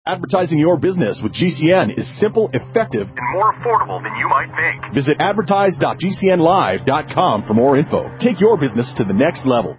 Advertising your business with GCN is simple, effective, and more affordable than you might think. Visit advertise.gcnlive.com for more info. Take your business to the next level.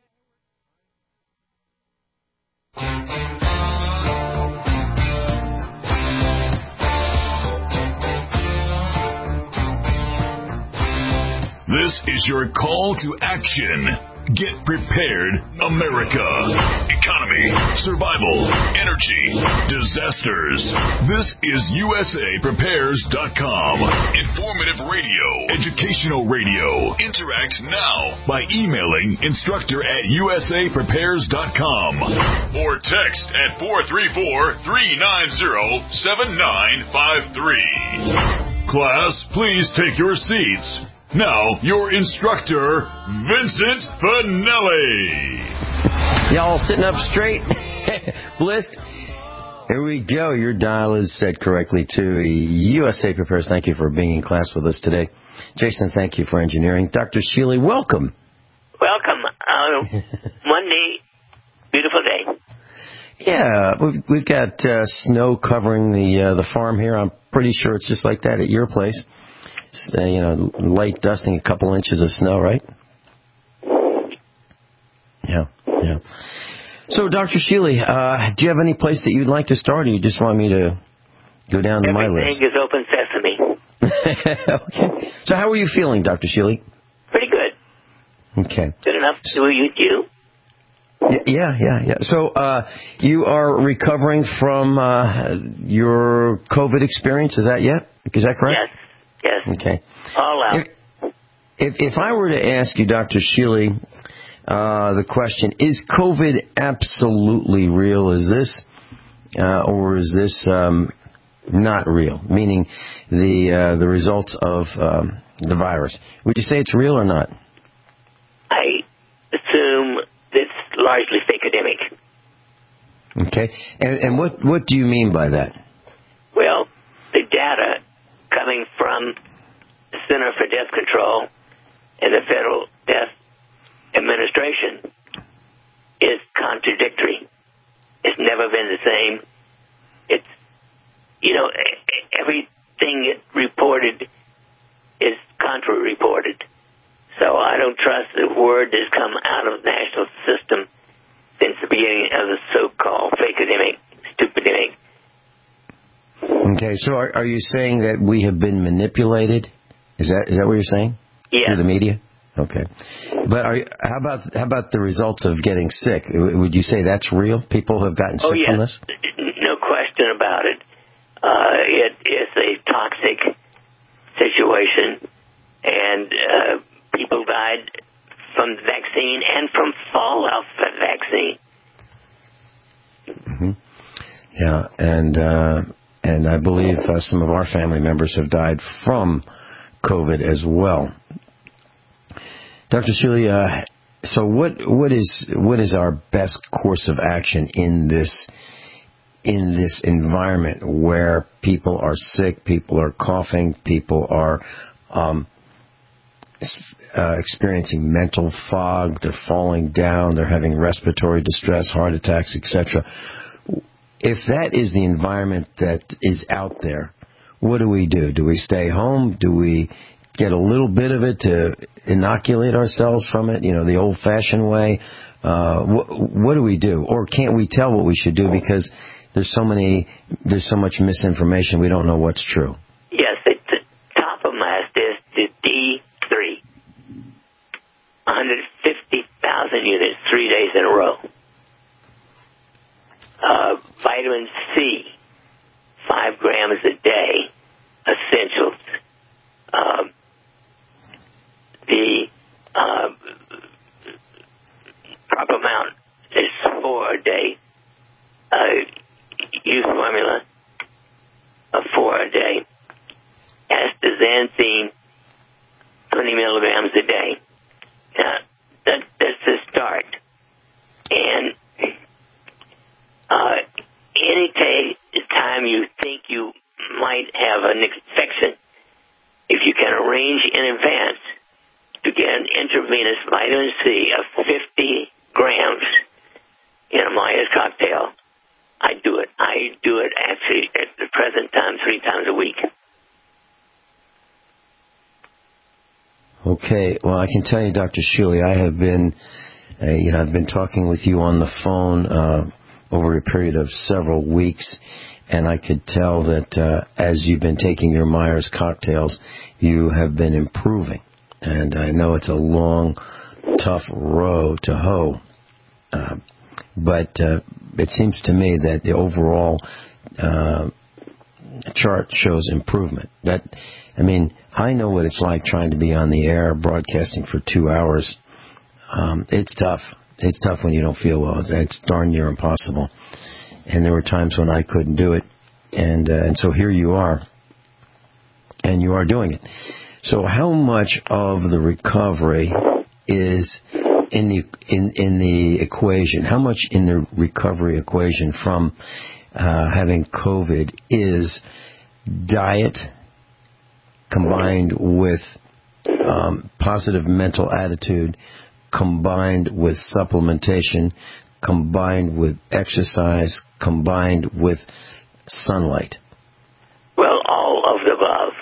This is your call to action. Get prepared, America. Economy, survival, energy, disasters. This is USAPrepares.com. Informative radio, educational radio. Interact now by emailing instructor@USAPrepares.com or text at 434-390-7953. Class, please take your seats. Now, your instructor, Vincent Finelli. Y'all sitting up straight? Blissed? Here we go. Your dial is set correctly to USA Prepares. Thank you for being in class with us today. Jason, thank you for engineering. Dr. Sheely, welcome. Welcome. Monday, beautiful day. Yeah, we've got snow covering the farm here. I'm pretty sure it's just like that at your place. Light dusting, a couple inches of snow, right? Yeah. So, Dr. Sheely, do you have any place that you'd like to start, or you just want me to go down to my list? Everything is open sesame. Okay. So how are you feeling, Dr. Sheely? Pretty good. Okay. Good enough to do you? Yeah. So, you are recovering from your COVID experience, is that correct? Yes. Okay. All out. If I were to ask you, Dr. Sheely, the question, is COVID absolutely real? Is this, or is this not real? Meaning the results of the virus. Would you say it's real or not? I assume it's largely fake-ademic. Okay. And what do you mean by that? Well, the data coming from the Center for Death Control and the Federal Death Administration is contradictory. It's never been the same. It's, everything it reported is contra-reported. So I don't trust the word that's come out of the national system since the beginning of the so-called fake-ademic, stupidemic. Okay, so are you saying that we have been manipulated? Is that what you're saying? Yeah. Through the media? Okay. But how about the results of getting sick? Would you say that's real? People have gotten sick from this? No question about it. It is a toxic situation, and people died from the vaccine and from fallout from the vaccine. Mm-hmm. Yeah, and I believe some of our family members have died from COVID as well. Dr. Sheely, so what is our best course of action in this environment where people are sick, people are coughing, people are experiencing mental fog, they're falling down, they're having respiratory distress, heart attacks, etc. If that is the environment that is out there, what do we do? Do we stay home? Do we get a little bit of it to inoculate ourselves from it, the old-fashioned way? What do we do? Or can't we tell what we should do because there's so much misinformation, we don't know what's true? Yes, the top of my list is the D3. 150,000 units 3 days in a row. Vitamin C, 5 grams a day, essentials. The proper amount is 4 a day. Use formula of 4 a day. Astaxanthin, 20 milligrams a day. Now, that's the start. And any time you think you might have an infection, if you can arrange in advance to get an intravenous vitamin C of 50 grams in a Myers cocktail, I do it. I do it actually at the present time 3 times a week. Okay. Well, I can tell you, Dr. Schuele, I have been, I've been talking with you on the phone over a period of several weeks, and I could tell that as you've been taking your Myers cocktails, you have been improving. And I know it's a long, tough row to hoe, but it seems to me that the overall chart shows improvement. I know what it's like trying to be on the air broadcasting for 2 hours. It's tough. It's tough when you don't feel well. It's darn near impossible. And there were times when I couldn't do it. And so here you are. And you are doing it. So how much of the recovery is in the equation? How much in the recovery equation from having COVID is diet combined with positive mental attitude, combined with supplementation, combined with exercise, combined with sunlight? Well, all of the above.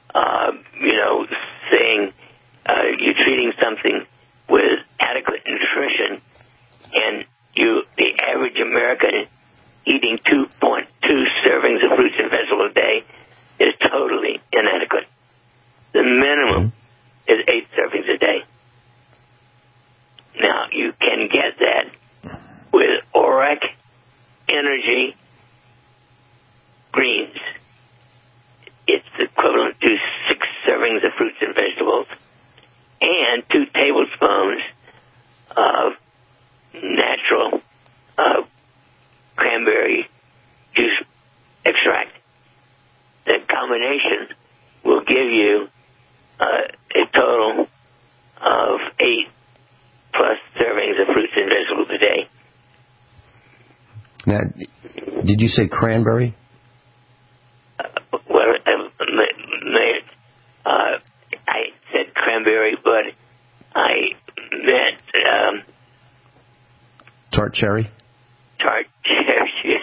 Saying you're treating something with adequate nutrition, and the average American eating 2.2 servings of fruits and vegetables a day is totally inadequate. The minimum is 8 servings a day. Now, you can get that with ORAC Energy Greens. It's equivalent to 6 servings of fruits and vegetables and 2 tablespoons of natural cranberry juice extract. The combination will give you a total of 8 plus servings of fruits and vegetables a day. Now, did you say cranberry? I said cranberry, but I meant tart cherry. Tart cherry,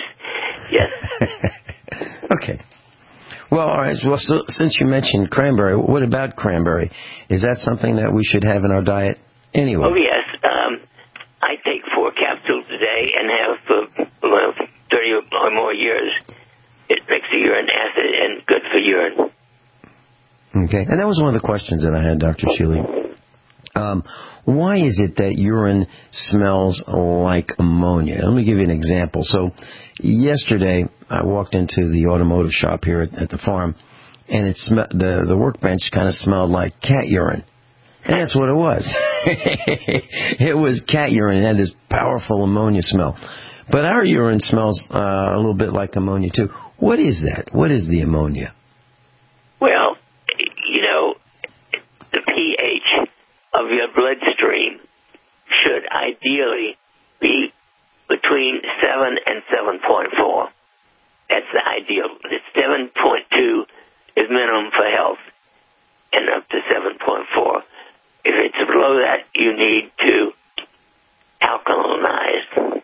yes. Okay. Well, all right. Well, so, since you mentioned cranberry, what about cranberry? Is that something that we should have in our diet anyway? Oh, yes. I take 4 capsules a day and have for 30 or more years. It makes the urine acid and good for urine. Okay. And that was one of the questions that I had, Dr. Schuele. Why is it that urine smells like ammonia? Let me give you an example. So yesterday, I walked into the automotive shop here at the farm, and the workbench kind of smelled like cat urine. And that's what it was. It was cat urine. It had this powerful ammonia smell. But our urine smells a little bit like ammonia, too. What is that? What is the ammonia? Well, the pH of your bloodstream should ideally be between 7 and 7.4. That's the ideal. The 7.2 is minimum for health, and up to 7.4. If it's below that, you need to alkalinize.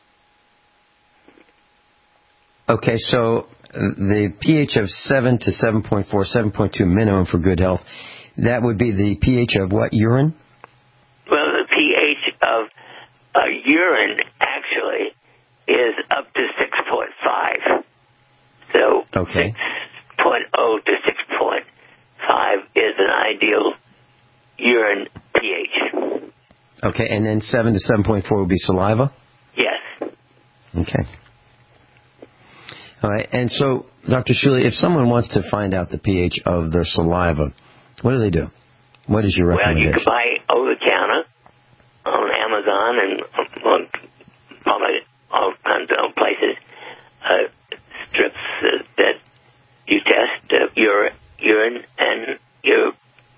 Okay, so the pH of 7 to 7.4, 7.2 minimum for good health, that would be the pH of what, urine? Well, the pH of urine actually is up to 6.5. So okay. 6.0 to 6.5 is an ideal urine pH. Okay, and then 7 to 7.4 would be saliva? Yes. Okay. All right, and so, Dr. Schuele, if someone wants to find out the pH of their saliva, what do? What is your recommendation? Well, you can buy over-the-counter on Amazon and on probably all kinds of places, strips that you test your urine and your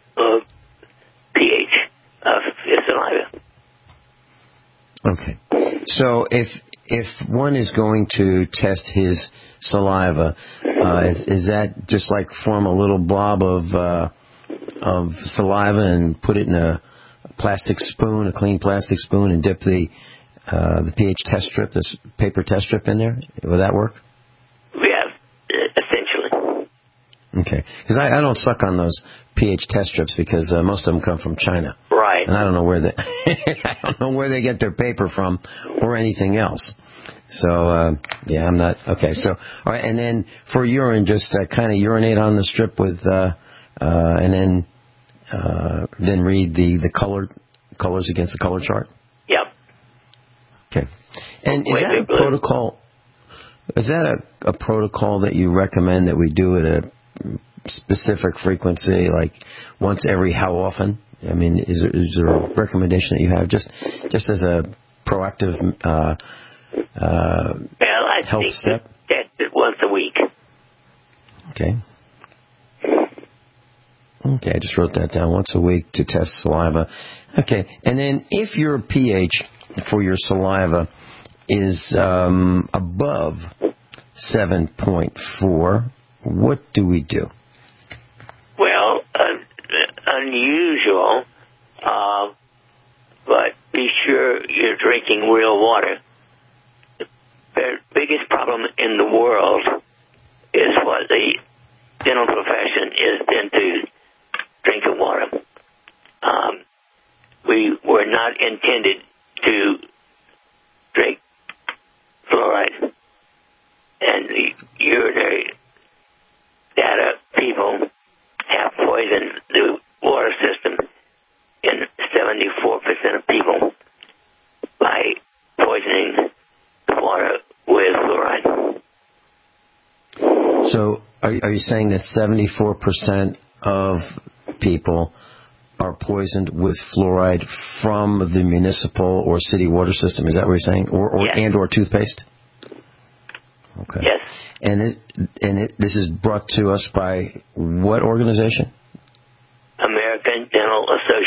pH of your saliva. Okay. So if one is going to test his saliva, is that just like form a little blob of saliva and put it in a plastic spoon, a clean plastic spoon, and dip the the pH test strip, this paper test strip in there? Will that work? Yeah, essentially. Okay. Because I don't suck on those pH test strips because most of them come from China. Right. And I don't know where they I don't know where they get their paper from or anything else. So yeah, I'm not okay. So all right, and then for urine, just kind of urinate on the strip with, and then read the colors against the color chart. Yep. Okay. And is that a protocol? Is that a protocol that you recommend that we do at a specific frequency, like once every how often? I mean, is there a recommendation that you have just as a proactive health step? Test it once a week. Okay. Okay, I just wrote that down. Once a week to test saliva. Okay, and then if your pH for your saliva is above 7.4, what do we do? Well, unusual, but be sure you're drinking real water. The biggest problem in the world is what the dental profession is into drinking water. We were not intended to drink fluoride, and the urinary data people have poisoned the water system in 74% of people by poisoning the water with fluoride. So are you saying that 74% of people are poisoned with fluoride from the municipal or city water system? Is that what you're saying? Yes. Or toothpaste? Okay. Yes. And this is brought to us by what organization? American Dental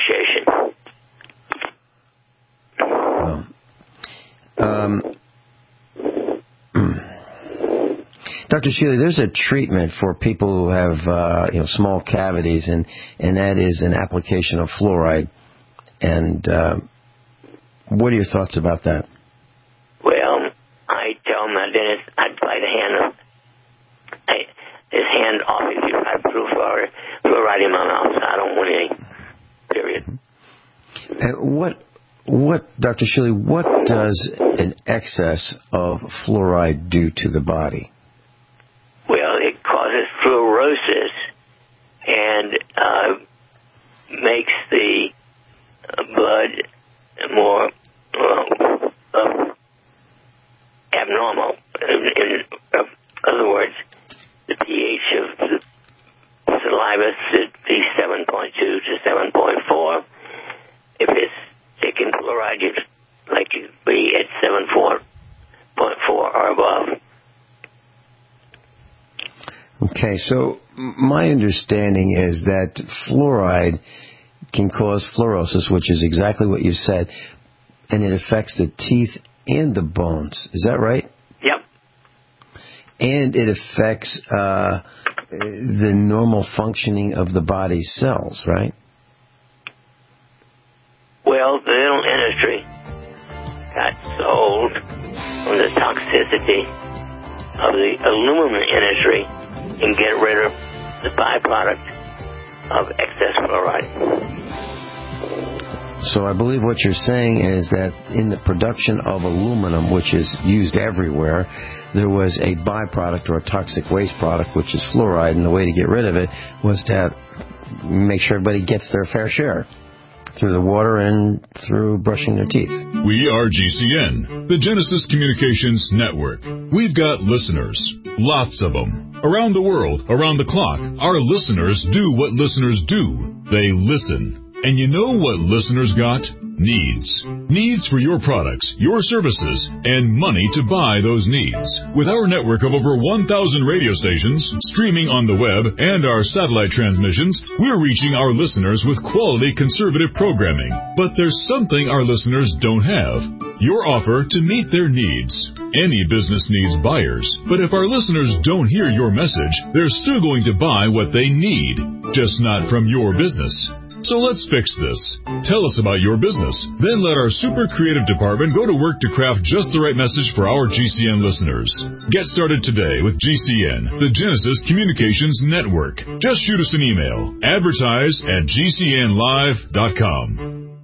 Association. Dr. Shealy, there's a treatment for people who have small cavities, and that is an application of fluoride. And what are your thoughts about that? Well, I tell my dentist I'd bite his hand off if you had fluoride in my mouth. I don't want any. Period. And what, Dr. Shealy, what does an excess of fluoride do to the body? Well, it causes fluorosis and makes the blood more abnormal. In other words, the pH of the saliva should be 7.2 to 7.4. If it's thick in fluoride, you'd like to be at 7.4 or above. Okay, so my understanding is that fluoride can cause fluorosis, which is exactly what you said, and it affects the teeth and the bones. Is that right? Yep. And it affects the normal functioning of the body's cells, right? Well, the dental industry got sold on the toxicity of the aluminum industry and get rid of the byproduct of excess fluoride. So I believe what you're saying is that in the production of aluminum, which is used everywhere, there was a byproduct or a toxic waste product, which is fluoride, and the way to get rid of it was to make sure everybody gets their fair share through the water and through brushing their teeth. We are GCN, the Genesis Communications Network. We've got listeners, lots of them. Around the world, around the clock, our listeners do what listeners do. They listen. And you know what listeners got? Needs. Needs for your products, your services, and money to buy those needs. With our network of over 1,000 radio stations, streaming on the web, and our satellite transmissions, we're reaching our listeners with quality conservative programming. But there's something our listeners don't have. Your offer to meet their needs. Any business needs buyers, but if our listeners don't hear your message, they're still going to buy what they need, just not from your business. So let's fix this. Tell us about your business. Then let our super creative department go to work to craft just the right message for our GCN listeners. Get started today with GCN, the Genesis Communications Network. Just shoot us an email. Advertise@gcnlive.com.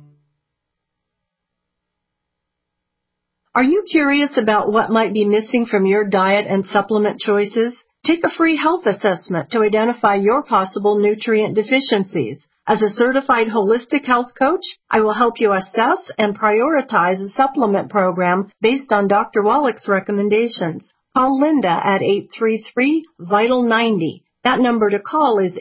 Are you curious about what might be missing from your diet and supplement choices? Take a free health assessment to identify your possible nutrient deficiencies. As a certified holistic health coach, I will help you assess and prioritize a supplement program based on Dr. Wallach's recommendations. Call Linda at 833-VITAL-90. That number to call is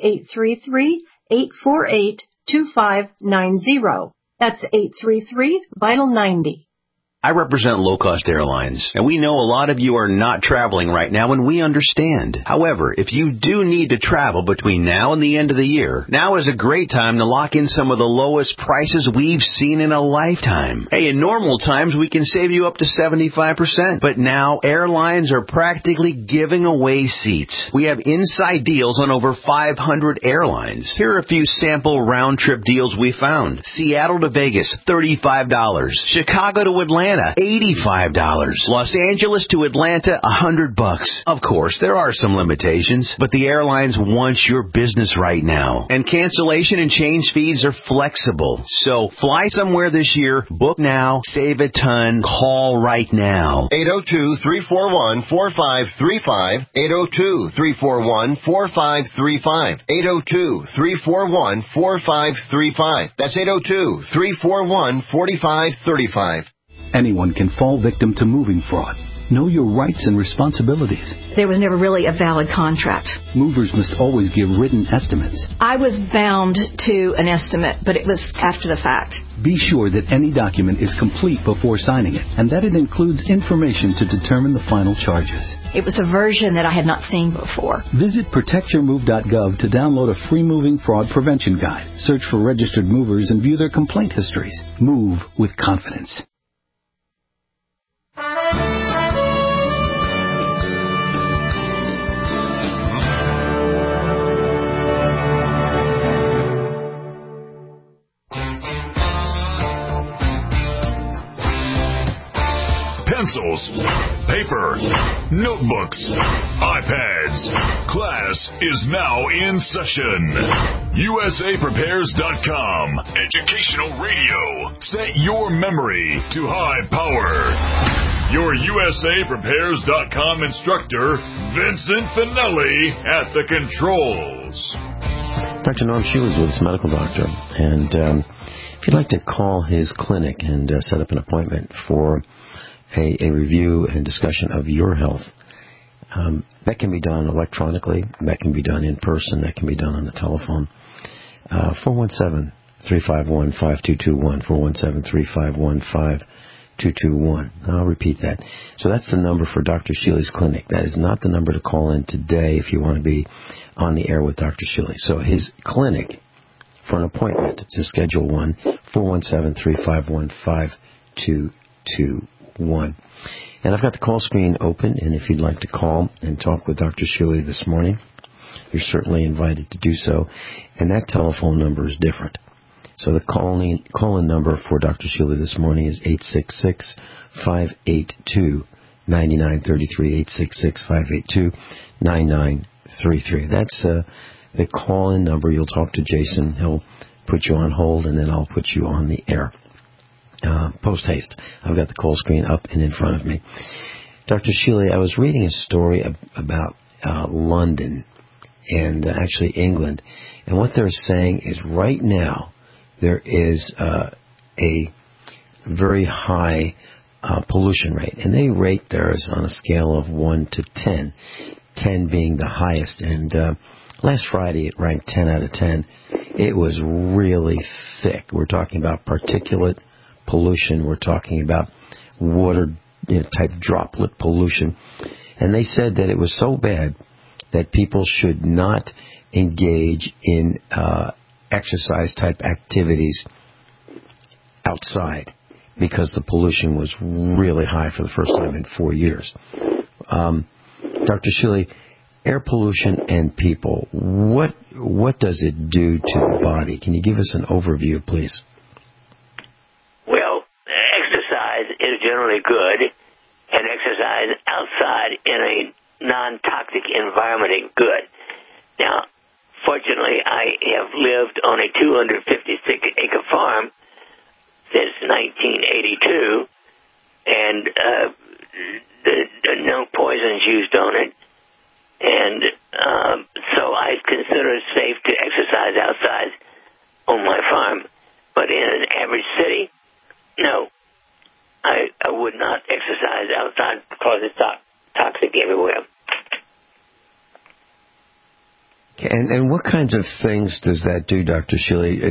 833-848-2590. That's 833-VITAL-90. I represent low-cost airlines, and we know a lot of you are not traveling right now, and we understand. However, if you do need to travel between now and the end of the year, now is a great time to lock in some of the lowest prices we've seen in a lifetime. Hey, in normal times, we can save you up to 75%, but now airlines are practically giving away seats. We have inside deals on over 500 airlines. Here are a few sample round-trip deals we found. Seattle to Vegas, $35. Chicago to Atlanta, $85. Los Angeles to Atlanta, $100. Of course, there are some limitations, but the airlines want your business right now. And cancellation and change fees are flexible. So fly somewhere this year, book now, save a ton, call right now. 802-341-4535. 802-341-4535. 802-341-4535. That's 802-341-4535. Anyone can fall victim to moving fraud. Know your rights and responsibilities. There was never really a valid contract. Movers must always give written estimates. I was bound to an estimate, but it was after the fact. Be sure that any document is complete before signing it, and that it includes information to determine the final charges. It was a version that I had not seen before. Visit protectyourmove.gov to download a free moving fraud prevention guide. Search for registered movers and view their complaint histories. Move with confidence. Pencils, paper, notebooks, iPads. Class is now in session. USAPrepares.com. Educational radio. Set your memory to high power. Your USAPrepares.com instructor, Vincent Finelli, at the controls. Dr. Norm Shealy is with us, medical doctor. And if you'd like to call his clinic and set up an appointment for a review and discussion of your health, that can be done electronically, that can be done in person, that can be done on the telephone. 417-351-5221, 417-351-5221. I'll repeat that. So that's the number for Dr. Shealy's clinic. That is not the number to call in today if you want to be on the air with Dr. Shealy. So his clinic, for an appointment, to schedule one, 417-351-5221. And I've got the call screen open, and if you'd like to call and talk with Dr. Shealy this morning, you're certainly invited to do so. And that telephone number is different. So the call-in number for Dr. Shealy this morning is 866-582-9933, 866-582-9933. That's the call-in number. You'll talk to Jason. He'll put you on hold, and then I'll put you on the air. Post haste. I've got the call screen up and in front of me. Dr. Shealy, I was reading a story about London and actually England. And what they're saying is right now there is a very high pollution rate. And they rate theirs on a scale of 1 to 10, 10 being the highest. And last Friday it ranked 10 out of 10. It was really thick. We're talking about particulate pollution. We're talking about water type droplet pollution. And they said that it was so bad that people should not engage in exercise type activities outside because the pollution was really high for the first time in 4 years. Dr. Shealy, air pollution and people. What does it do to the body? Can you give us an overview, please? Well, exercise is generally good, and exercise outside in a non-toxic environment is good. Now, fortunately, I have lived on a 256-acre farm since 1982, and no poisons used on it. And so I consider it safe to exercise outside on my farm. But in an average city, no, I would not exercise outside because it's toxic everywhere. And what kinds of things does that do, Dr. Shealy?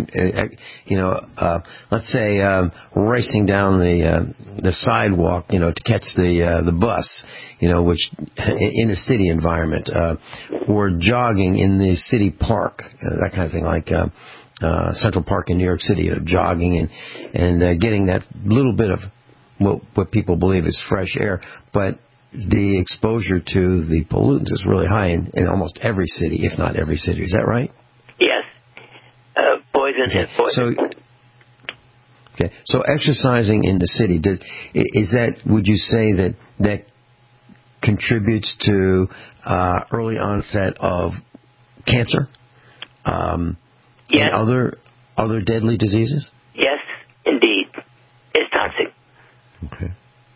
Let's say racing down the sidewalk, to catch the bus, which in a city environment, or jogging in the city park, that kind of thing, like Central Park in New York City, jogging and getting that little bit of what people believe is fresh air, but the exposure to the pollutants is really high in almost every city, if not every city. Is that right? Yes. Poison is poison. So exercising in the city, would you say that contributes to early onset of cancer? Yes. And other deadly diseases? Yes, indeed. It's toxic. Okay.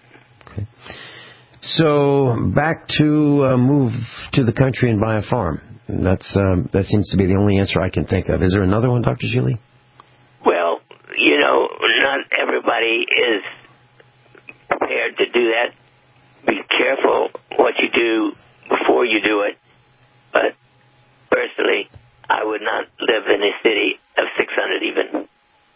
So back to move to the country and buy a farm. That seems to be the only answer I can think of. Is there another one, Dr. Shealy? Well, not everybody is prepared to do that. Be careful what you do before you do it. But personally, I would not live in a city of 600 even.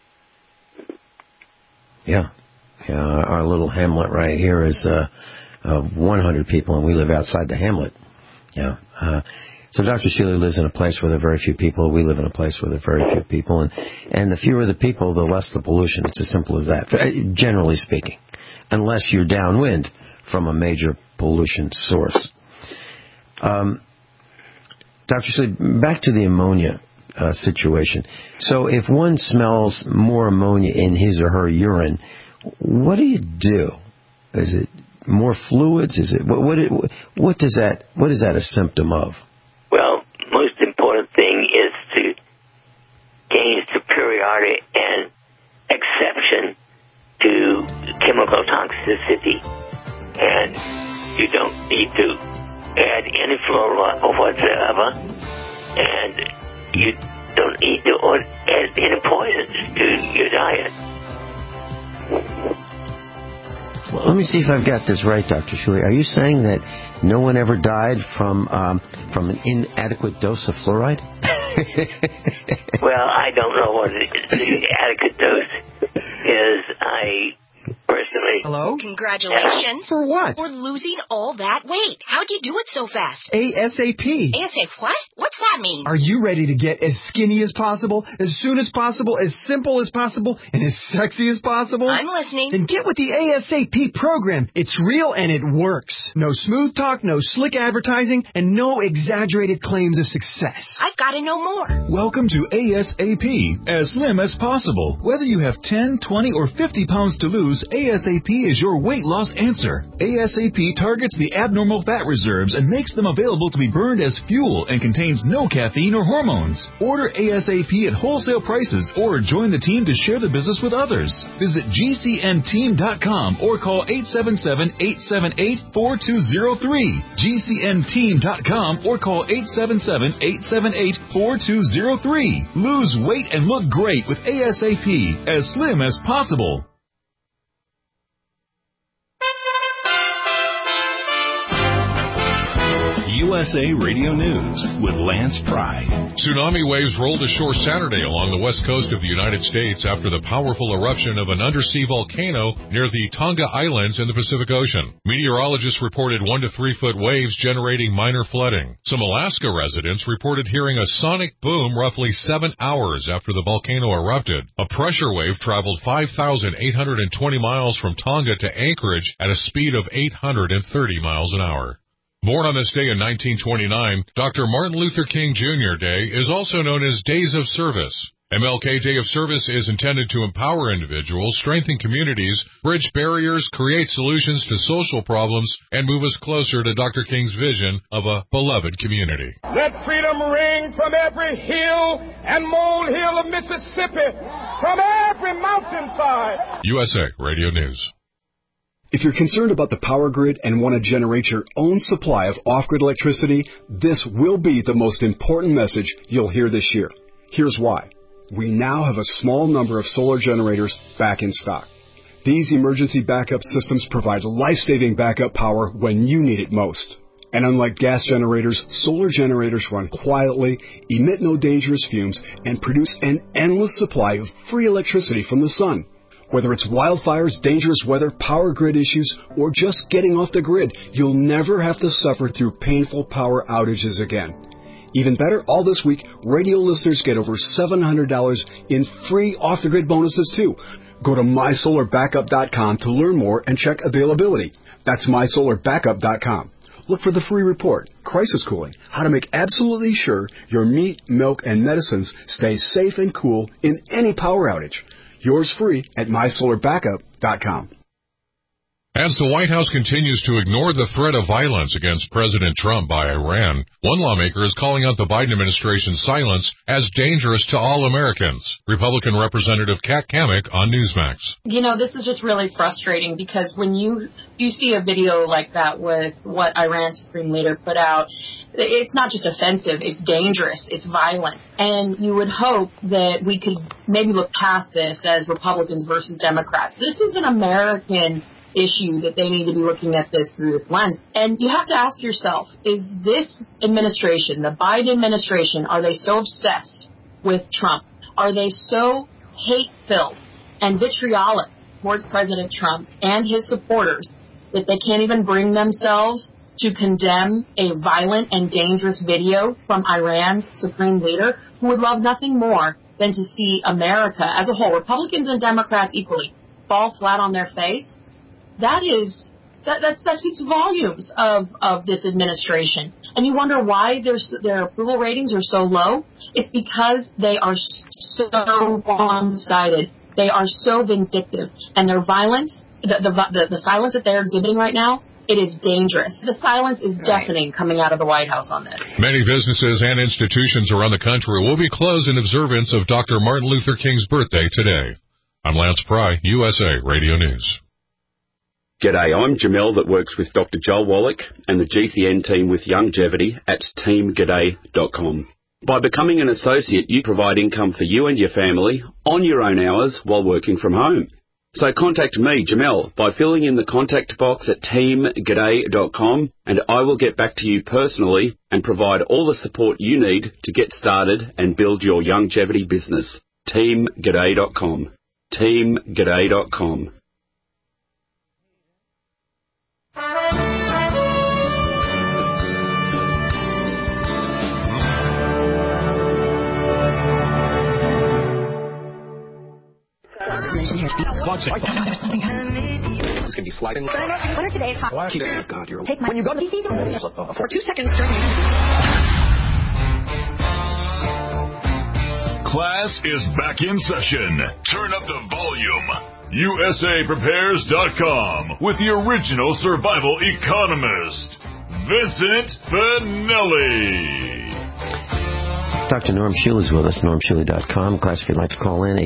Yeah. Our little hamlet right here is of 100 people, and we live outside the hamlet. Yeah. So Dr. Shealy lives in a place where there are very few people. We live in a place where there are very few people. And the fewer the people, the less the pollution. It's as simple as that, generally speaking, unless you're downwind from a major pollution source. Dr. Shealy, back to the ammonia situation. So if one smells more ammonia in his or her urine, what do you do? Is it more fluids? Is it what is that a symptom of? Well, most important thing is to gain superiority and exception to chemical toxicity, and you don't need to add any fluoride or whatsoever, and you don't need to add any poisons to your diet. Well, let me see if I've got this right, Dr. Shealy. Are you saying that no one ever died from an inadequate dose of fluoride? Well, I don't know what the adequate dose is. I personally... Hello? Congratulations. For what? For losing all that weight. How'd you do it so fast? ASAP. ASAP what? What's that mean? Are you ready to get as skinny as possible, as soon as possible, as simple as possible, and as sexy as possible? I'm listening. Then get with the ASAP program. It's real and it works. No smooth talk, no slick advertising, and no exaggerated claims of success. I've got to know more. Welcome to ASAP, as slim as possible. Whether you have 10, 20, or 50 pounds to lose, ASAP is your weight loss answer. ASAP targets the abnormal fat reserves and makes them available to be burned as fuel and contains no caffeine or hormones. Order ASAP at wholesale prices or join the team to share the business with others. Visit GCNteam.com or call 877-878-4203. GCNteam.com or call 877-878-4203. Lose weight and look great with ASAP, as slim as possible. USA Radio News with Lance Pry. Tsunami waves rolled ashore Saturday along the west coast of the United States after the powerful eruption of an undersea volcano near the Tonga Islands in the Pacific Ocean. Meteorologists reported 1 to 3 foot waves generating minor flooding. Some Alaska residents reported hearing a sonic boom roughly 7 hours after the volcano erupted. A pressure wave traveled 5,820 miles from Tonga to Anchorage at a speed of 830 miles an hour. Born on this day in 1929, Dr. Martin Luther King Jr. Day is also known as Days of Service. MLK Day of Service is intended to empower individuals, strengthen communities, bridge barriers, create solutions to social problems, and move us closer to Dr. King's vision of a beloved community. Let freedom ring from every hill and molehill of Mississippi, from every mountainside. USA Radio News. If you're concerned about the power grid and want to generate your own supply of off-grid electricity, this will be the most important message you'll hear this year. Here's why. We now have a small number of solar generators back in stock. These emergency backup systems provide life-saving backup power when you need it most. And unlike gas generators, solar generators run quietly, emit no dangerous fumes, and produce an endless supply of free electricity from the sun. Whether it's wildfires, dangerous weather, power grid issues, or just getting off the grid, you'll never have to suffer through painful power outages again. Even better, all this week, radio listeners get over $700 in free off-the-grid bonuses, too. Go to mysolarbackup.com to learn more and check availability. That's mysolarbackup.com. Look for the free report, Crisis Cooling, how to make absolutely sure your meat, milk, and medicines stay safe and cool in any power outage. Yours free at mysolarbackup.com. As the White House continues to ignore the threat of violence against President Trump by Iran, one lawmaker is calling out the Biden administration's silence as dangerous to all Americans. Republican Representative Kat Cammack on Newsmax. You know, this is just really frustrating because when you see a video like that with what Iran's Supreme Leader put out, it's not just offensive, it's dangerous, it's violent. And you would hope that we could maybe look past this as Republicans versus Democrats. This is an American issue that they need to be looking at this through this lens. And you have to ask yourself, is this administration, the Biden administration, are they so obsessed with Trump? Are they so hate-filled and vitriolic towards President Trump and his supporters that they can't even bring themselves to condemn a violent and dangerous video from Iran's Supreme Leader, who would love nothing more than to see America as a whole, Republicans and Democrats equally, fall flat on their face? That speaks volumes of this administration. And you wonder why their approval ratings are so low. It's because they are so one-sided. They are so vindictive. And their violence, the silence that they're exhibiting right now, it is dangerous. The silence is deafening coming out of the White House on this. Many businesses and institutions around the country will be closed in observance of Dr. Martin Luther King's birthday today. I'm Lance Pry, USA Radio News. G'day, I'm Jamel that works with Dr. Joel Wallach and the GCN team with Longevity at teamg'day.com. By becoming an associate, you provide income for you and your family on your own hours while working from home. So contact me, Jamel, by filling in the contact box at teamg'day.com and I will get back to you personally and provide all the support you need to get started and build your longevity business. teamg'day.com. teamg'day.com. It's going to be sliding. What are today's hot? God, you're take my when you go to for 2 seconds. Class is back in session. Turn up the volume. USAPrepares.com with the original survival economist, Vincent Finelli. Dr. Norm Shule is with us, normshule.com. Class, if you'd like to call in,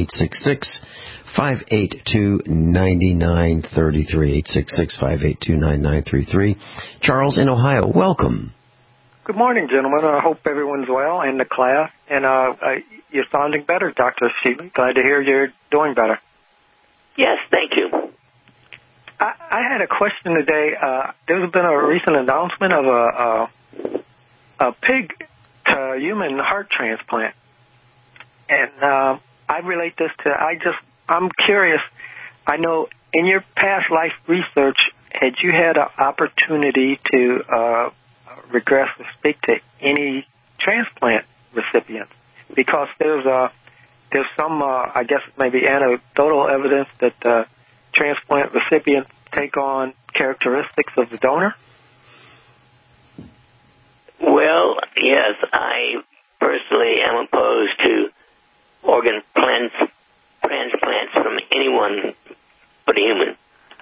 866-582-9933, 866-582-9933. Charles in Ohio, welcome. Good morning, gentlemen. I hope everyone's well in the class. And you're sounding better, Dr. Shule. Glad to hear you're doing better. Yes, thank you. I had a question today. There's been a recent announcement of a pig to human heart transplant. And I relate this to, I'm curious. I know in your past life research, had you had an opportunity to regress or speak to any transplant recipients? Because there's some, I guess maybe anecdotal evidence that transplant recipients take on characteristics of the donor. Yes, I personally am opposed to organ transplants from anyone but a human.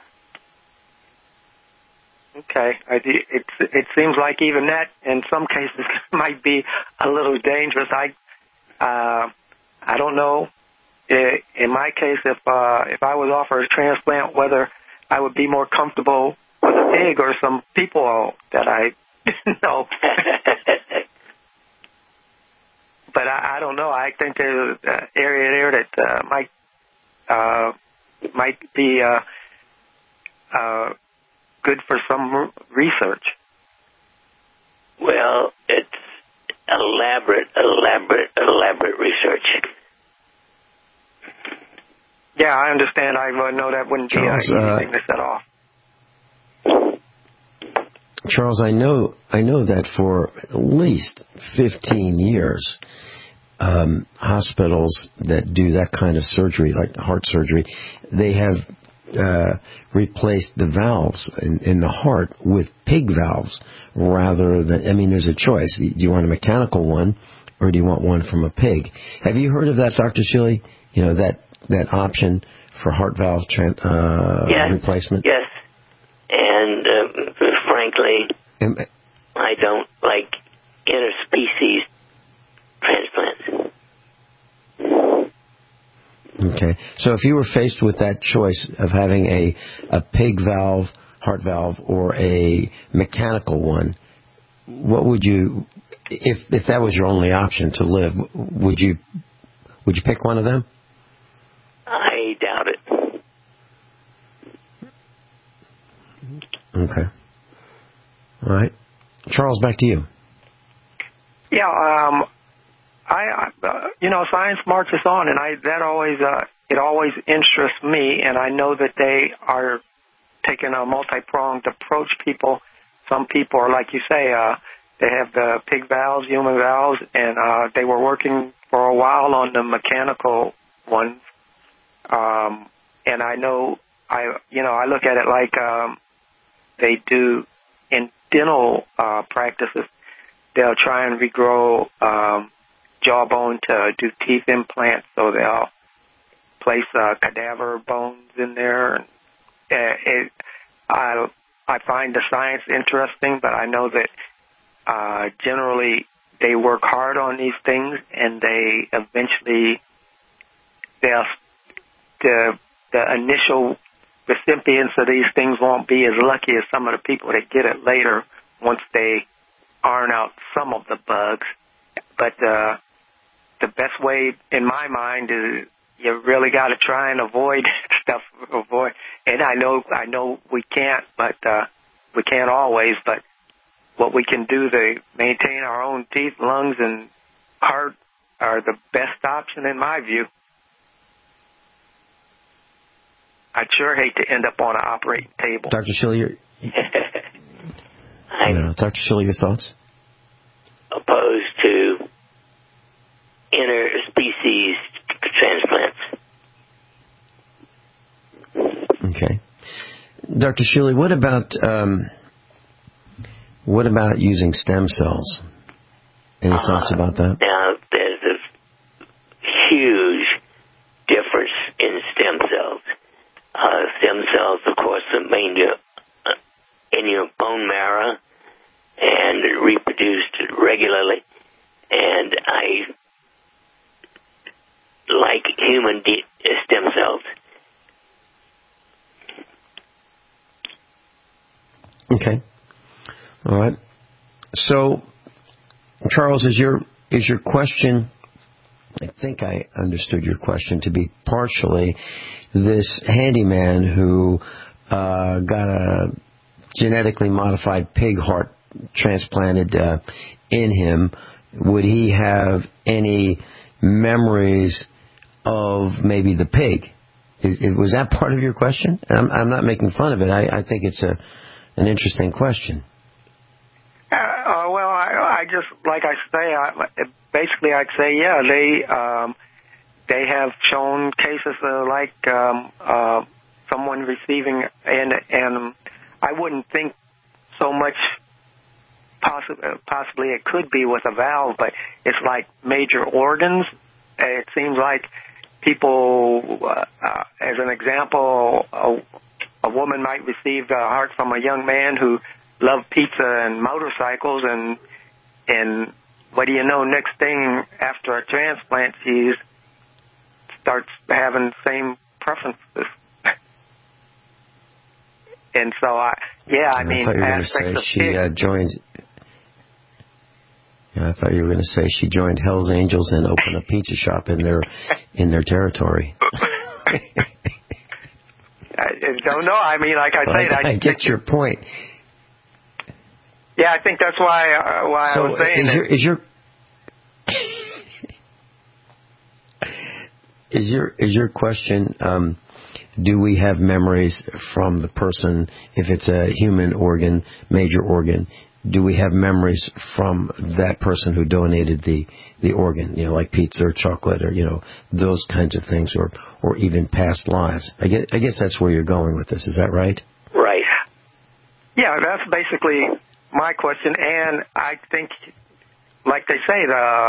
Okay. It seems like even that, in some cases, might be a little dangerous. I don't know. In my case, if I was offered a transplant, whether I would be more comfortable with a pig or some people that I know. But I don't know. I think there's an area there that might be good for some research. Well, it's elaborate research. Yeah, I understand. I know that wouldn't be anything to set off. Charles, I know that for at least 15 years, hospitals that do that kind of surgery, like heart surgery, they have replaced the valves in the heart with pig valves rather than, I mean, there's a choice. Do you want a mechanical one or do you want one from a pig? Have you heard of that, Dr. Shilley? You know, that option for heart valve replacement? Yes. And frankly, I don't like interspecies transplants. Okay. So if you were faced with that choice of having a pig valve, heart valve, or a mechanical one, what would you, if that was your only option to live, would you pick one of them? I doubt it. Okay. All right. Charles, back to you. Yeah, science marches on, and that always it always interests me, and I know that they are taking a multi-pronged approach. Some people are, like you say, they have the pig valves, human valves, and they were working for a while on the mechanical ones. And I know, I look at it like they do in dental practices. They'll try and regrow jawbone to do teeth implants, so they'll place cadaver bones in there. I find the science interesting, but I know that generally they work hard on these things, and they eventually, the initial recipients of these things won't be as lucky as some of the people that get it later once they iron out some of the bugs. But the best way, in my mind, is you really got to try and avoid stuff. And I know we can't, but we can't always. But what we can do to maintain our own teeth, lungs, and heart are the best option in my view. I'd sure hate to end up on an operating table. Dr. Shilley, Dr. Shilley, your thoughts? Opposed to interspecies transplants. Okay. Dr. Shilley, what about using stem cells? Any thoughts about that? Now, there's a huge difference in stem cells. Stem cells, of course, are made in your bone marrow and reproduced regularly. And I like human stem cells. Okay. All right. So, Charles, is your question? I think I understood your question to be partially this handyman who got a genetically modified pig heart transplanted in him. Would he have any memories of maybe the pig? Was that part of your question? I'm not making fun of it. I think it's an interesting question. Well, I just, like I say, basically I'd say, yeah, they have shown cases like someone receiving, and I wouldn't think so much possibly it could be with a valve, but it's like major organs. It seems like people, as an example, a woman might receive a heart from a young man who loved pizza and motorcycles, and what do you know, next thing after a transplant, she starts having the same preferences. And so, I thought you were going to say she joined. I thought you were going to say she joined Hell's Angels and opened a pizza shop in their territory. I don't know. I mean, like I said, I get your point. Yeah, I think that's why I was saying Is your question, do we have memories from the person, if it's a human organ, major organ, do we have memories from that person who donated the organ, like pizza or chocolate or, those kinds of things, or even past lives? I guess that's where you're going with this. Is that right? Right. Yeah, that's basically my question. And I think, like they say,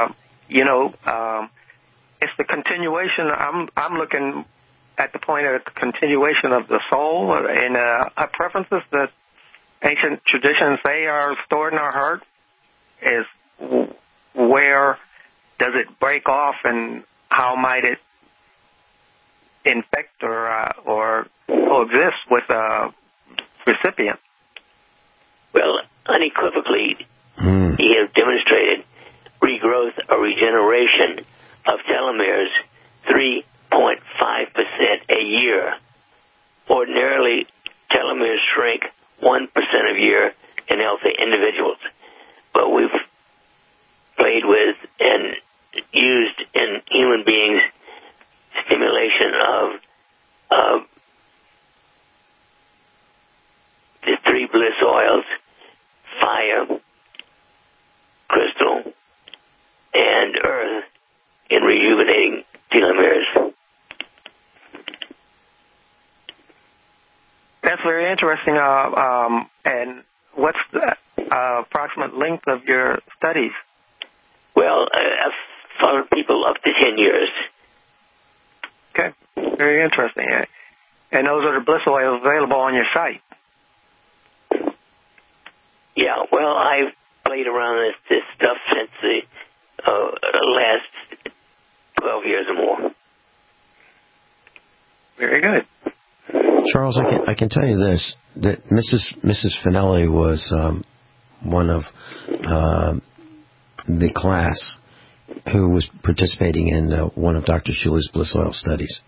it's the continuation. I'm looking at the point of the continuation of the soul and preferences that ancient traditions say are stored in our heart. Is where does it break off, and how might it infect or coexist with a recipient? Well, unequivocally, he has demonstrated regrowth or regeneration of telomeres 3.5% a year. Ordinarily, telomeres shrink 1% a year in healthy individuals. But we've played with and used in human beings stimulation of the three bliss oils, fire, crystal, and earth in rejuvenating telomeres. That's very interesting. And what's the approximate length of your studies? Well, I've followed people up to 10 years. Okay, very interesting. And those are the bliss oils available on your site? Yeah, well, I've played around with this stuff since the last 12 years or more. Very good. Charles, I can tell you this, that Mrs. Finelli was one of the class who was participating in one of Dr. Schuler's bliss oil studies.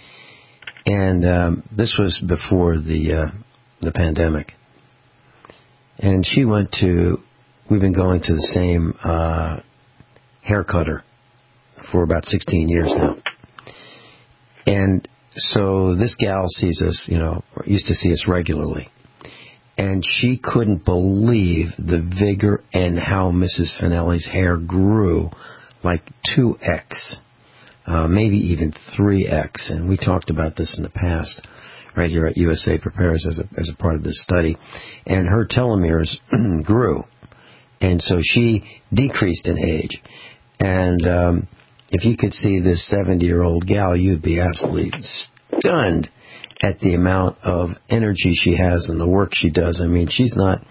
And this was before the pandemic. And she we've been going to the same hair cutter for about 16 years now. And so this gal sees us, used to see us regularly. And she couldn't believe the vigor and how Mrs. Finelli's hair grew like 2x, maybe even 3x. And we talked about this in the past, right here at USA Prepares as a part of this study. And her telomeres grew. And so she decreased in age. And if you could see this 70-year-old gal, you'd be absolutely stunned at the amount of energy she has and the work she does. I mean, she's not,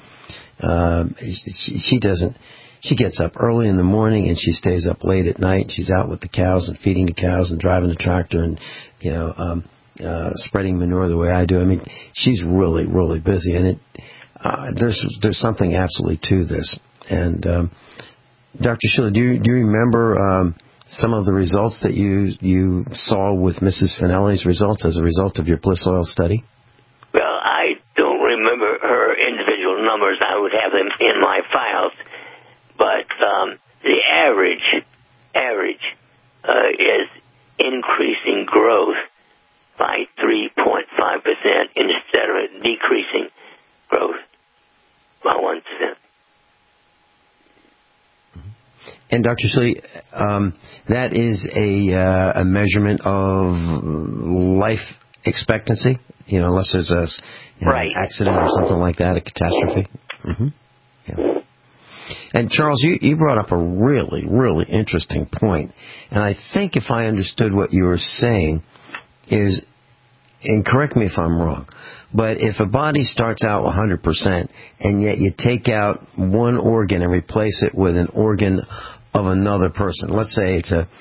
she gets up early in the morning and she stays up late at night. She's out with the cows and feeding the cows and driving the tractor and, spreading manure the way I do. I mean, she's really, really busy. And there's something absolutely to this. And Dr. Schuler, do you remember some of the results that you saw with Mrs. Finelli's results as a result of your bliss oil study? Well, I don't remember her individual numbers. I would have them in my files. But the average is increasing growth by 3.5% instead of decreasing growth by 1%. And Dr. Sully, that is a measurement of life expectancy, unless there's an accident or something like that, a catastrophe. Mm-hmm. Yeah. And Charles, you brought up a really, really interesting point. And I think if I understood what you were saying is, and correct me if I'm wrong, but if a body starts out 100% and yet you take out one organ and replace it with an organ of another person, let's say it's a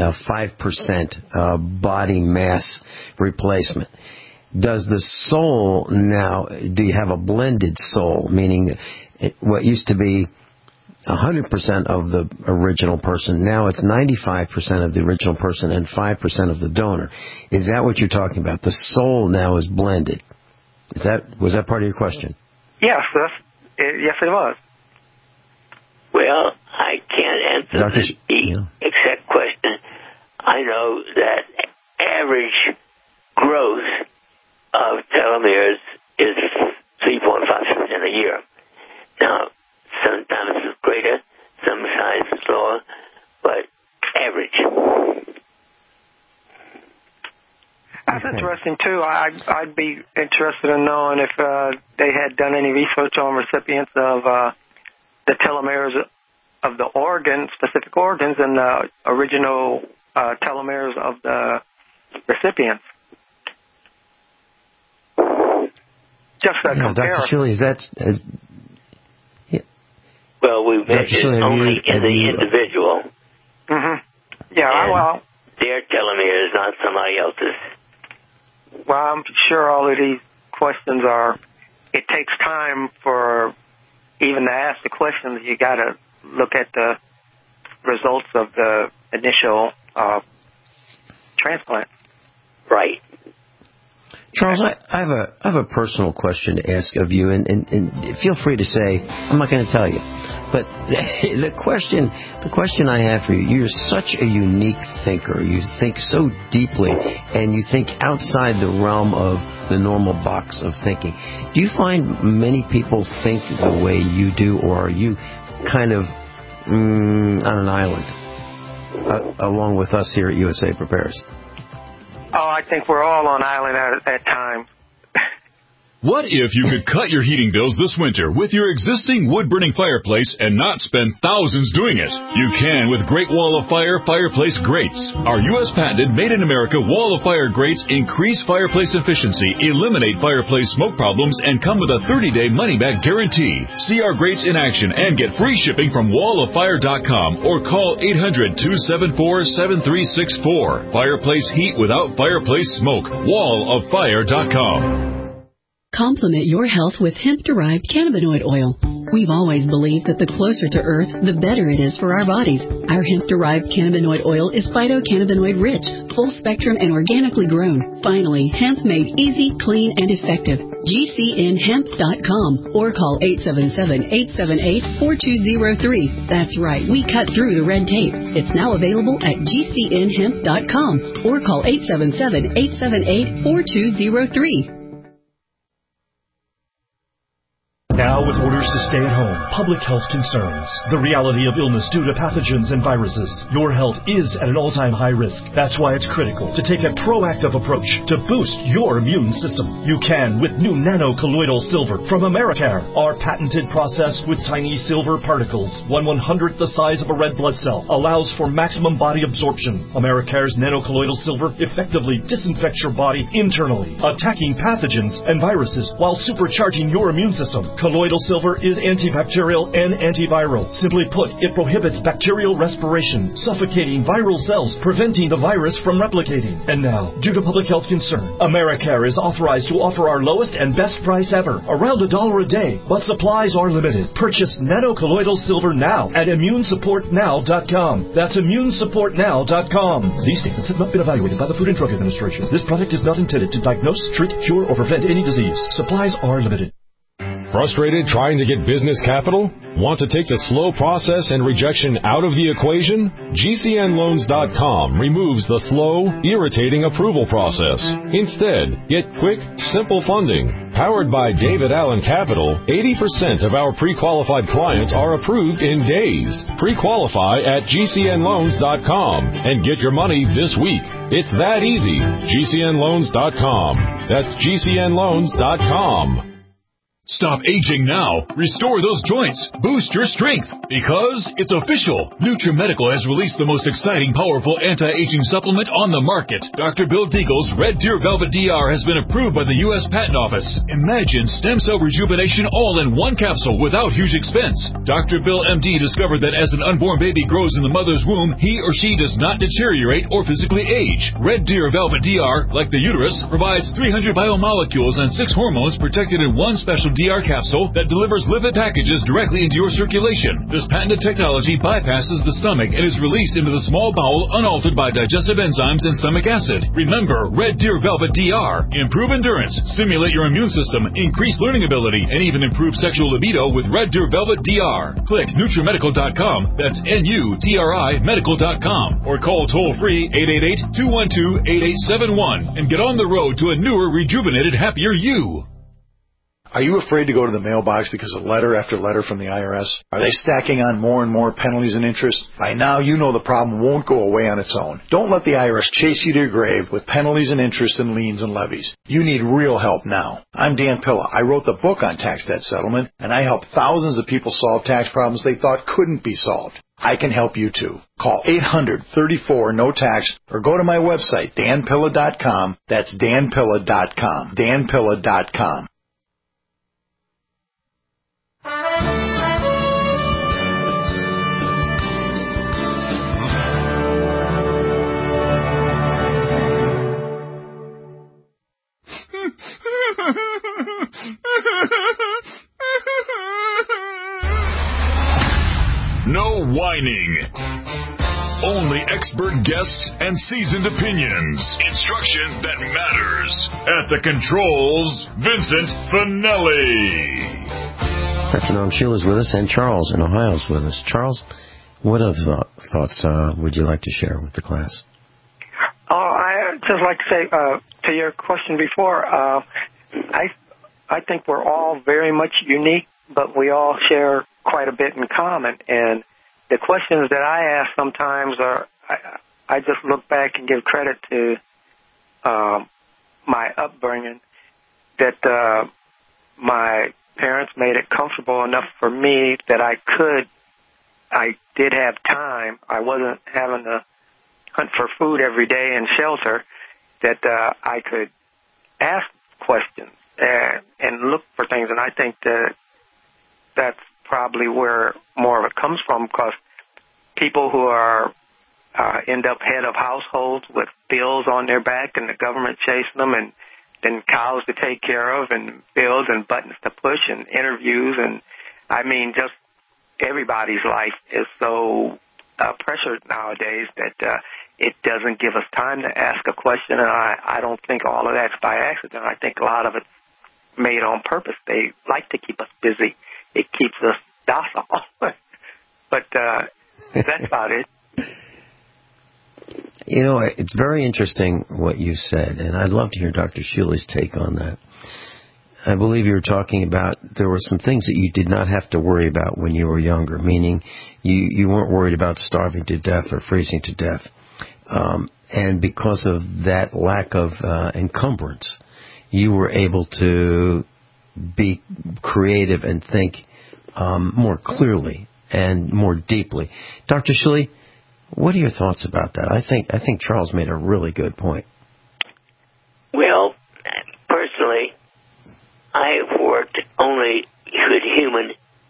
5% body mass replacement, does the soul now, do you have a blended soul, meaning what used to be 100% of the original person, now it's 95% of the original person and 5% of the donor? Is that what you're talking about? The soul now is blended. Was that part of your question? Yes, yes, it was. Well, I can't answer the exact question. I know that average growth of telomeres is 3.5% a year. Now, sometimes it's greater, sometimes it's lower, but average. That's interesting, too. I'd be interested in knowing if they had done any research on recipients of the telomeres of the organs, specific organs, and the original telomeres of the recipients. Just a comparison. Dr. Shuley, well, we measured only in the individual. Mm-hmm. Yeah, well, their telomeres, not somebody else's. Well, I'm sure all of these questions it takes time for even to ask the questions. You got to look at the results of the initial transplant. Right. Charles, I have a personal question to ask of you, and feel free to say, I'm not going to tell you. But the question I have for you, you're such a unique thinker. You think so deeply, and you think outside the realm of the normal box of thinking. Do you find many people think the way you do, or are you kind of on an island along with us here at USA Prepares? Oh, I think we're all on island at times. What if you could cut your heating bills this winter with your existing wood-burning fireplace and not spend thousands doing it? You can with Great Wall of Fire fireplace grates. Our U.S. patented made-in-America Wall of Fire grates increase fireplace efficiency, eliminate fireplace smoke problems, and come with a 30-day money-back guarantee. See our grates in action and get free shipping from walloffire.com or call 800-274-7364. Fireplace heat without fireplace smoke. walloffire.com. Complement your health with hemp-derived cannabinoid oil. We've always believed that the closer to Earth, the better it is for our bodies. Our hemp-derived cannabinoid oil is phytocannabinoid-rich, full-spectrum, and organically grown. Finally, hemp made easy, clean, and effective. GCNhemp.com or call 877-878-4203. That's right, we cut through the red tape. It's now available at GCNhemp.com or call 877-878-4203. Now, with orders to stay at home, public health concerns, the reality of illness due to pathogens and viruses, your health is at an all-time high risk. That's why it's critical to take a proactive approach to boost your immune system. You can with new nano-colloidal silver from Americare. Our patented process with tiny silver particles, 1/100th the size of a red blood cell, allows for maximum body absorption. Americare's nano-colloidal silver effectively disinfects your body internally, attacking pathogens and viruses while supercharging your immune system. Colloidal silver is antibacterial and antiviral. Simply put, it prohibits bacterial respiration, suffocating viral cells, preventing the virus from replicating. And now, due to public health concern, Americare is authorized to offer our lowest and best price ever, around $1 a day, but supplies are limited. Purchase nano-colloidal silver now at immunesupportnow.com. That's immunesupportnow.com. These statements have not been evaluated by the Food and Drug Administration. This product is not intended to diagnose, treat, cure, or prevent any disease. Supplies are limited. Frustrated trying to get business capital? Want to take the slow process and rejection out of the equation? GCNloans.com removes the slow, irritating approval process. Instead, get quick, simple funding. Powered by David Allen Capital, 80% of our pre-qualified clients are approved in days. Pre-qualify at GCNloans.com and get your money this week. It's that easy. GCNloans.com. That's GCNloans.com. Stop aging now. Restore those joints. Boost your strength. Because it's official. NutriMedical has released the most exciting, powerful anti-aging supplement on the market. Dr. Bill Deagle's Red Deer Velvet DR has been approved by the U.S. Patent Office. Imagine stem cell rejuvenation all in one capsule without huge expense. Dr. Bill MD discovered that as an unborn baby grows in the mother's womb, he or she does not deteriorate or physically age. Red Deer Velvet DR, like the uterus, provides 300 biomolecules and 6 hormones protected in one special DR capsule that delivers lipid packages directly into your circulation. This patented technology bypasses the stomach and is released into the small bowel unaltered by digestive enzymes and stomach acid. Remember, Red Deer Velvet DR. Improve endurance, stimulate your immune system, increase learning ability, and even improve sexual libido with Red Deer Velvet DR. Click NutriMedical.com, that's NUTRI Medical.com, or call toll-free 888-212-8871 and get on the road to a newer, rejuvenated, happier you. Are you afraid to go to the mailbox because of letter after letter from the IRS? Are they stacking on more and more penalties and interest? By now, you know the problem won't go away on its own. Don't let the IRS chase you to your grave with penalties and interest and liens and levies. You need real help now. I'm Dan Pilla. I wrote the book on tax debt settlement, and I help thousands of people solve tax problems they thought couldn't be solved. I can help you too. Call 800-34-NO-TAX or go to my website, danpilla.com. That's danpilla.com. danpilla.com. No whining. Only expert guests and seasoned opinions. Instruction that matters. At the controls, Vincent Finelli. Dr. Norm Sheila is with us, and Charles in Ohio is with us. Charles, what other thoughts would you like to share with the class? I just like to say to your question before, I think we're all very much unique, but we all share quite a bit in common. And the questions that I ask sometimes are, I just look back and give credit to my upbringing, that my parents made it comfortable enough for me that I did have time. I wasn't having to hunt for food every day and shelter, that I could ask questions and look for things. And I think that that's probably where more of it comes from, because people who are end up head of households with bills on their back and the government chasing them, and then cows to take care of and bills and buttons to push and interviews. And I mean, just everybody's life is so pressured nowadays that it doesn't give us time to ask a question. And I don't think all of that's by accident. I think a lot of it's made on purpose. They like to keep us busy. It keeps us docile. But that's about it. You know, it's very interesting what you said, and I'd love to hear Dr. Sheila's take on that. I believe you were talking about there were some things that you did not have to worry about when you were younger, meaning you weren't worried about starving to death or freezing to death. And because of that lack of encumbrance, you were able to be creative and think more clearly and more deeply. Dr. Sheila, what are your thoughts about that? I think Charles made a really good point. Well, personally, I've worked only with human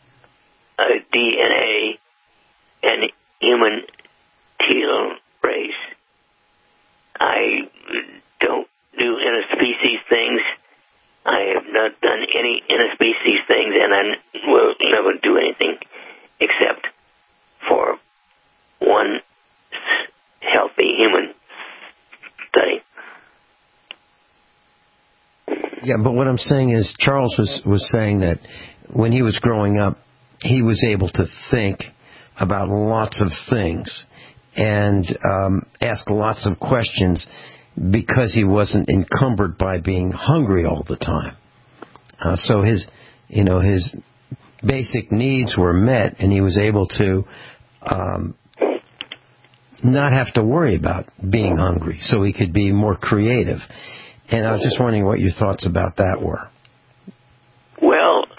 DNA and human telomerase. I don't do interspecies things. I have not done any interspecies things, and I will never do anything except for one healthy human study. Yeah, but what I'm saying is Charles was saying that when he was growing up, he was able to think about lots of things and ask lots of questions because he wasn't encumbered by being hungry all the time. So his basic needs were met, and he was able to not have to worry about being hungry, so he could be more creative. And I was just wondering what your thoughts about that were. Well,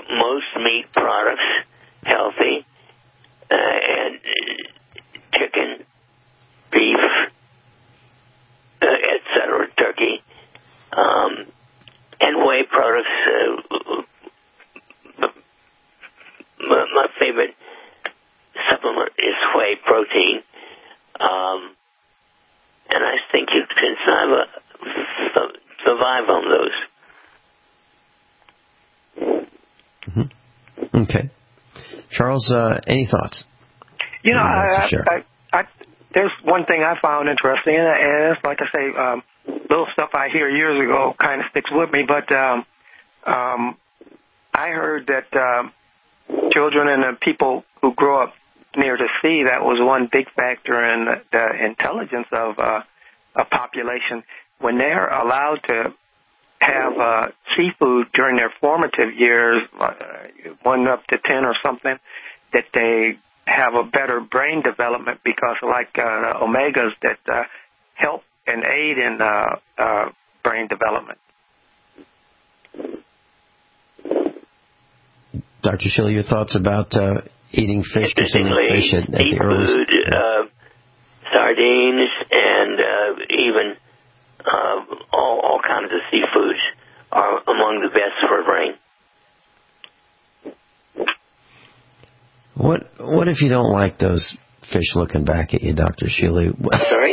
most meat products healthy, and chicken, beef, etc., turkey, and whey products. My favorite supplement is whey protein, and I think you can survive on those. Mm-hmm. Okay. Charles, any thoughts? You know, there's one thing I found interesting, and it's like I say, little stuff I hear years ago kind of sticks with me, but I heard that children and people who grow up near the sea, that was one big factor in the intelligence of a population. When they're allowed to have seafood during their formative years, 1 up to 10 or something, that they have a better brain development because like omegas that help and aid in brain development. Dr. Schiller, your thoughts about eating fish, consuming fish at the earliest? Sardines, and even all kinds of seafoods are among the best for a brain. What if you don't like those fish looking back at you, Dr. Shealy? Sorry?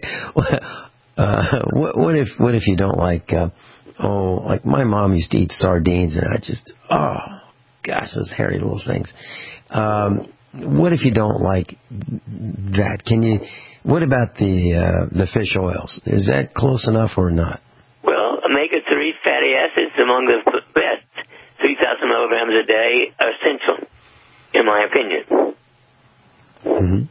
What if you don't like? Like my mom used to eat sardines, and I just gosh, those hairy little things. What if you don't like that? What about the fish oils? Is that close enough or not? Well, omega-3 fatty acids among the best. 3,000 milligrams a day are essential, in my opinion. Mm-hmm.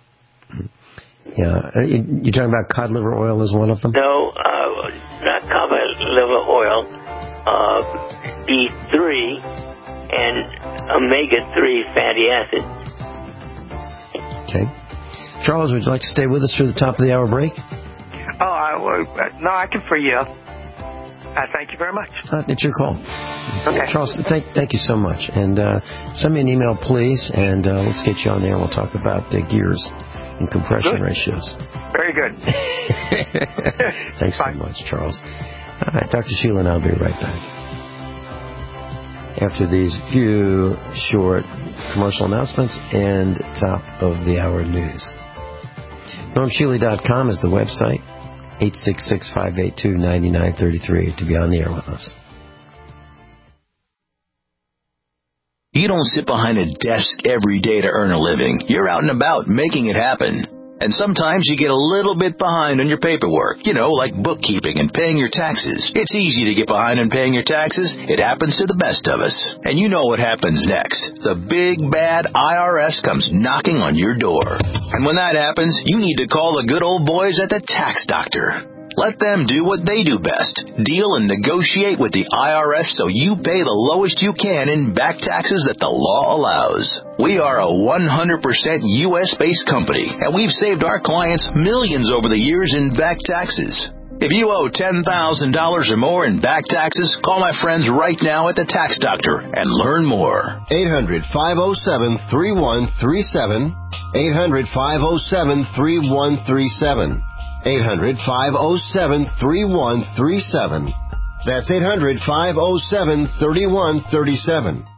Yeah. You're talking about cod liver oil as one of them? No, not cod liver oil. B3 and omega-3 fatty acids. Okay. Charles, would you like to stay with us through the top of the hour break? No, I can free you up. Thank you very much. It's your call. Okay. Charles, thank you so much. And send me an email, please, and let's get you on there, and we'll talk about gears and compression ratios. Very good. Thanks so much, Charles. All right, Dr. Sheila and I'll be right back. After these few short commercial announcements and top of the hour news. NormShealy.com is the website. 866-582-9933 to be on the air with us. You don't sit behind a desk every day to earn a living. You're out and about making it happen. And sometimes you get a little bit behind on your paperwork, like bookkeeping and paying your taxes. It's easy to get behind on paying your taxes. It happens to the best of us. And you know what happens next. The big, bad IRS comes knocking on your door. And when that happens, you need to call the good old boys at the Tax Doctor. Let them do what they do best. Deal and negotiate with the IRS so you pay the lowest you can in back taxes that the law allows. We are a 100% U.S.-based company, and we've saved our clients millions over the years in back taxes. If you owe $10,000 or more in back taxes, call my friends right now at the Tax Doctor and learn more. 800-507-3137. 800-507-3137. 800-507-3137. That's 800-507-3137.